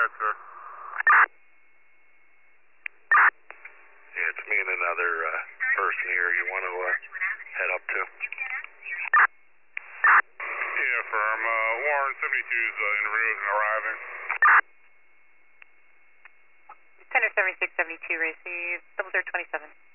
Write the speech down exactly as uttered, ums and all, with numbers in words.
ahead, sir. Yeah, it's me and another uh, person here you want to uh, head up to. Yeah, firm. Uh, Warren seventy-two's uh, en route and arriving. Center seventy-six seventy-two, receive double zero twenty-seven.